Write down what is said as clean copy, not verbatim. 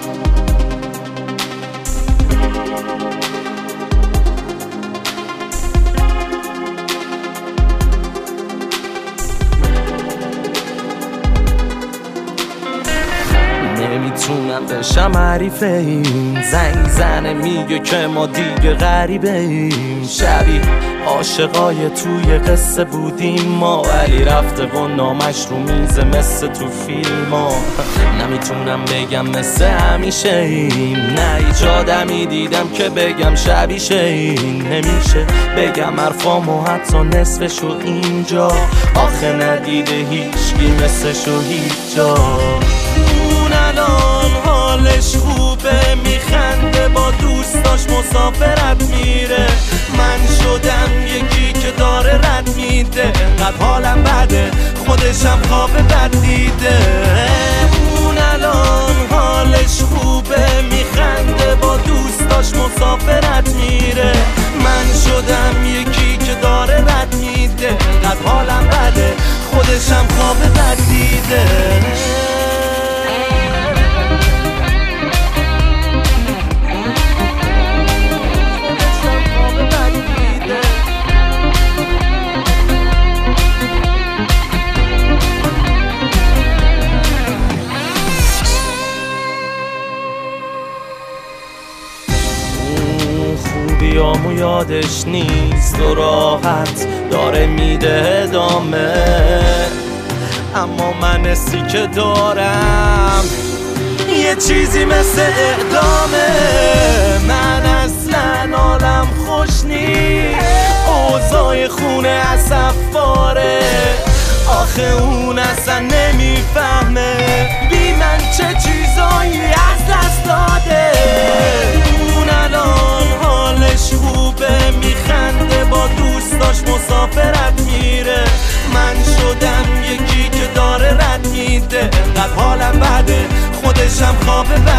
نمیتونم بشم حریف این زنگ زنه میگه که ما دیگه غریبه ایم شبیه عاشقای توی قصه بودیم ما ولی رفته و نامش رو میزه مثل تو فیلم ها نمیتونم بگم مثل همیشه ایم نه هیچ آدمی دیدم که بگم شبیشه این نمیشه بگم حرفامو حتی نصفشو اینجا آخه ندیده هیچکی مثلشو هیچ جا الان حالش خوبه میخنده با دوستاش مسافرت میره من شدم یکی که داره رد میده انقدر حالم بده خودشم خواب بد دیده اون الان حالش خوبه میخنده با دوستاش مسافرت میره من شدم یکی که داره رد میده انقدر حالم بده خودشم خواب بد دیده خوبیامو یادش نیست و راحت داره میده ادامه اما من حسی که دارم یه چیزی مثل اعدامه من اصلا حالم خوش نیست اوضاع خونه اصفاره آخه اون اصلا نمیفهمه بی من چه چیزایی از دست داده اون الان حالش خوبه میخنده با دوستاش مسافرت میره من شدم یکی که داره رد میده انقدر حالم بده خودشم خوابه